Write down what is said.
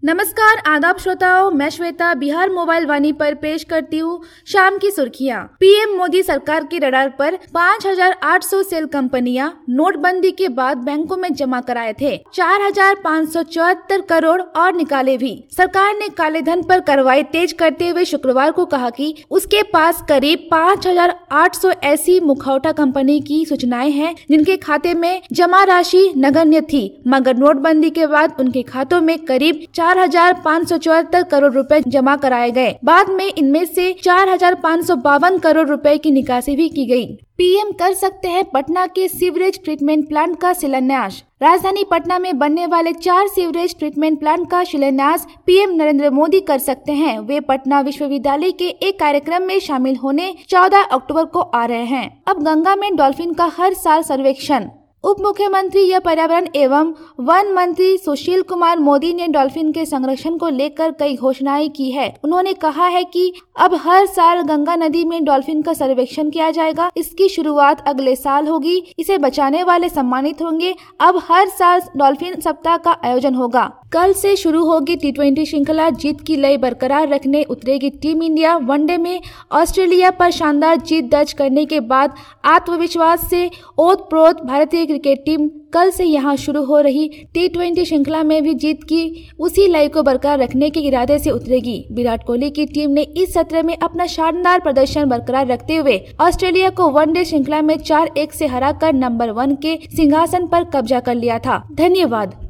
नमस्कार आदाब श्रोताओं, मैं श्वेता बिहार मोबाइल वाणी पर पेश करती हूँ शाम की सुर्खियाँ। पीएम मोदी सरकार की रडार पर 5,800 सेल कंपनियां नोटबंदी के बाद बैंकों में जमा कराए थे। 4,574 करोड़ और निकाले भी। सरकार ने काले धन पर कार्रवाई तेज करते हुए शुक्रवार को कहा कि उसके पास करीब 5,800 ऐसी मुखौटा कंपनी की सूचनाएं हैं जिनके खाते में जमा राशि नगण्य थी, मगर नोटबंदी के बाद उनके खातों में करीब 4,574 करोड़ रुपए जमा कराए गए। बाद में इनमें से 4,552 करोड़ रुपए की निकासी भी की गई। पीएम कर सकते हैं पटना के सीवरेज ट्रीटमेंट प्लांट का शिलान्यास। राजधानी पटना में बनने वाले 4 सीवरेज ट्रीटमेंट प्लांट का शिलान्यास पीएम नरेंद्र मोदी कर सकते हैं। वे पटना विश्वविद्यालय के एक कार्यक्रम में शामिल होने 14 अक्टूबर को आ रहे हैं। अब गंगा में डॉल्फिन का हर साल सर्वेक्षण। उप मुख्यमंत्री या पर्यावरण एवं वन मंत्री सुशील कुमार मोदी ने डॉल्फिन के संरक्षण को लेकर कई घोषणाएं की है। उन्होंने कहा है कि अब हर साल गंगा नदी में डॉल्फिन का सर्वेक्षण किया जाएगा। इसकी शुरुआत अगले साल होगी। इसे बचाने वाले सम्मानित होंगे। अब हर साल डॉल्फिन सप्ताह का आयोजन होगा। कल से शुरू होगी T20 श्रृंखला। जीत की लय बरकरार रखने उतरेगी टीम इंडिया। वनडे में ऑस्ट्रेलिया पर शानदार जीत दर्ज करने के बाद आत्मविश्वास से ओतप्रोत भारतीय क्रिकेट टीम कल से यहां शुरू हो रही T20 श्रृंखला में भी जीत की उसी लय को बरकरार रखने के इरादे से उतरेगी। विराट कोहली की टीम ने इस सत्र में अपना शानदार प्रदर्शन बरकरार रखते हुए ऑस्ट्रेलिया को वनडे श्रृंखला में 4-1 से हराकर नंबर 1 के सिंहासन पर कब्जा कर लिया था। धन्यवाद।